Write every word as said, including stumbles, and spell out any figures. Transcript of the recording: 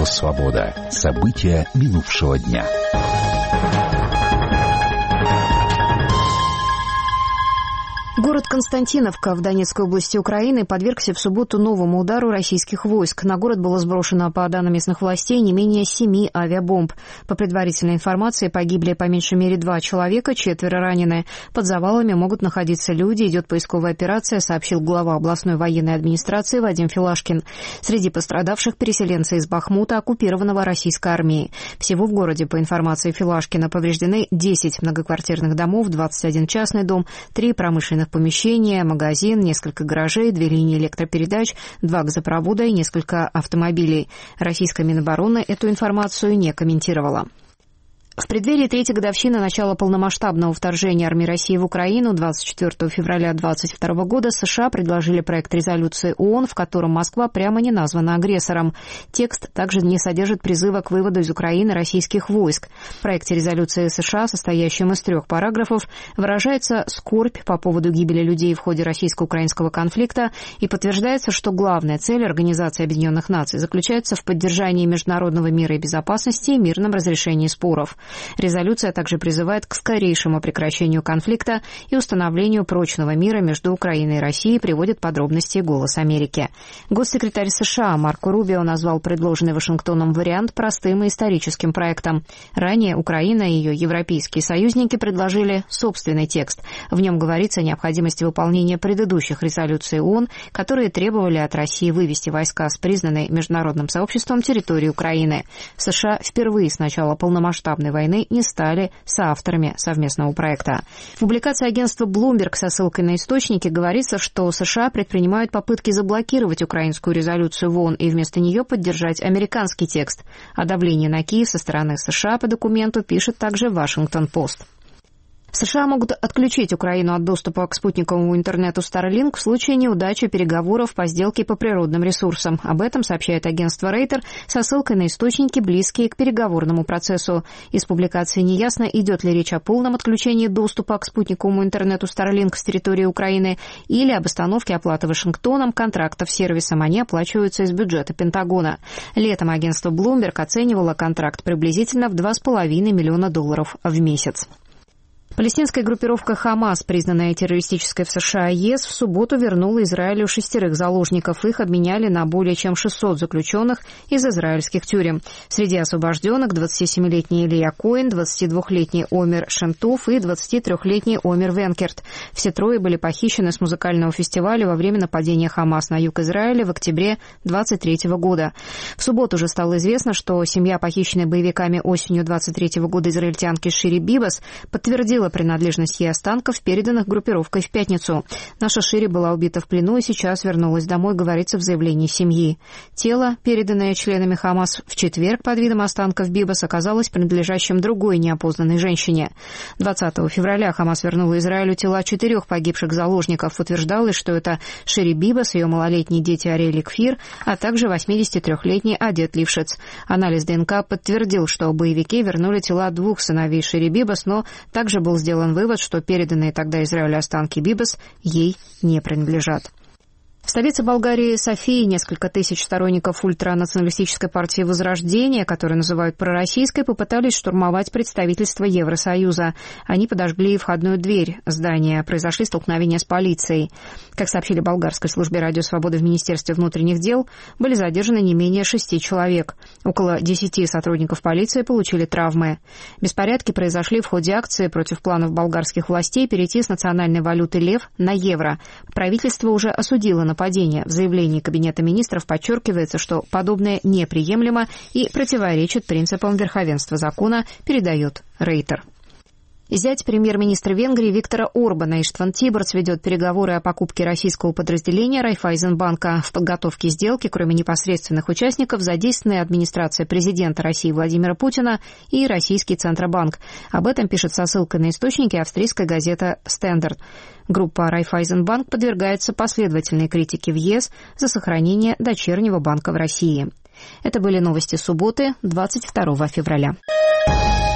Радио «Свобода». События минувшего дня. Город Константиновка в Донецкой области Украины подвергся в субботу новому удару российских войск. На город было сброшено, по данным местных властей, не менее семи авиабомб. По предварительной информации, погибли по меньшей мере два человека, четверо ранены. Под завалами могут находиться люди, идет поисковая операция, сообщил глава областной военной администрации Вадим Филашкин. Среди пострадавших переселенцы из Бахмута, оккупированного российской армией. Всего в городе, по информации Филашкина, повреждены десять многоквартирных домов, двадцать один частный дом, три промышленных помещения, магазин, несколько гаражей, две линии электропередач, два газопровода и несколько автомобилей. Российская Минобороны эту информацию не комментировала. В преддверии третьей годовщины начала полномасштабного вторжения армии России в Украину двадцать четвёртого февраля две тысячи двадцать второго года США предложили проект резолюции ООН, в котором Москва прямо не названа агрессором. Текст также не содержит призыва к выводу из Украины российских войск. В проекте резолюции США, состоящем из трех параграфов, выражается скорбь по поводу гибели людей в ходе российско-украинского конфликта и подтверждается, что главная цель Организации Объединенных Наций заключается в поддержании международного мира и безопасности и мирном разрешении споров. Резолюция также призывает к скорейшему прекращению конфликта и установлению прочного мира между Украиной и Россией, приводит подробности «Голос Америки». Госсекретарь США Марко Рубио назвал предложенный Вашингтоном вариант простым и историческим проектом. Ранее Украина и ее европейские союзники предложили собственный текст. В нем говорится о необходимости выполнения предыдущих резолюций ООН, которые требовали от России вывести войска с признанной международным сообществом территории Украины. США впервые с начала полномасштабной войны не стали соавторами совместного проекта. В публикации агентства Bloomberg со ссылкой на источники говорится, что США предпринимают попытки заблокировать украинскую резолюцию в ООН и вместо нее поддержать американский текст. О давлении на Киев со стороны США по документу пишет также Вашингтон-Пост. США могут отключить Украину от доступа к спутниковому интернету Starlink в случае неудачи переговоров по сделке по природным ресурсам. Об этом сообщает агентство Рейтер со ссылкой на источники, близкие к переговорному процессу. Из публикации неясно, идет ли речь о полном отключении доступа к спутниковому интернету Starlink с территории Украины или об остановке оплаты Вашингтоном контрактов с сервисом. Они оплачиваются из бюджета Пентагона. Летом агентство Bloomberg оценивало контракт приблизительно в два с половиной миллиона долларов в месяц. Палестинская группировка «Хамас», признанная террористической в США и ЕС, в субботу вернула Израилю шестерых заложников. Их обменяли на более чем шестьсот заключенных из израильских тюрем. Среди освобожденных двадцатисемилетний Илья Коэн, двадцатидвухлетний Омер Шемтов и двадцатитрёхлетний Омер Венкерт. Все трое были похищены с музыкального фестиваля во время нападения «Хамас» на юг Израиля в октябре двадцать третьего года. В субботу уже стало известно, что семья похищенной боевиками осенью двадцать третьего года израильтянки Шири Бибас подтвердила принадлежность ей останков, переданных группировкой в пятницу. Наша Шири была убита в плену и сейчас вернулась домой, говорится в заявлении семьи. Тело, переданное членами Хамас в четверг под видом останков Бибас, оказалось принадлежащим другой неопознанной женщине. двадцатого февраля Хамас вернула Израилю тела четырех погибших заложников. Утверждалось, что это Шири Бибас, ее малолетние дети Ариэль и Кфир, а также восьмидесятитрёхлетний Адет Лившиц. Анализ ДНК подтвердил, что боевики вернули тела двух сыновей Шири Бибас, но также был сделан вывод, что переданные тогда Израилю останки Бибас ей не принадлежат. В столице Болгарии Софии несколько тысяч сторонников ультранационалистической партии «Возрождение», которую называют пророссийской, попытались штурмовать представительство Евросоюза. Они подожгли входную дверь здания. Произошли столкновения с полицией. Как сообщили болгарской службе «Радио Свободы» в Министерстве внутренних дел, были задержаны не менее шести человек. Около десяти сотрудников полиции получили травмы. Беспорядки произошли в ходе акции против планов болгарских властей перейти с национальной валюты лев на евро. Правительство уже осудило нападение. В заявлении Кабинета министров подчеркивается, что подобное неприемлемо и противоречит принципам верховенства закона, передает Рейтер. Зять премьер-министра Венгрии Виктора Орбана Иштван Тиборц ведет переговоры о покупке российского подразделения Райффайзенбанка. В подготовке сделки, кроме непосредственных участников, задействованы администрация президента России Владимира Путина и Российский Центробанк. Об этом пишет со ссылкой на источники австрийская газета «Стендарт». Группа Райффайзенбанк подвергается последовательной критике в ЕС за сохранение дочернего банка в России. Это были новости субботы, двадцать второго февраля.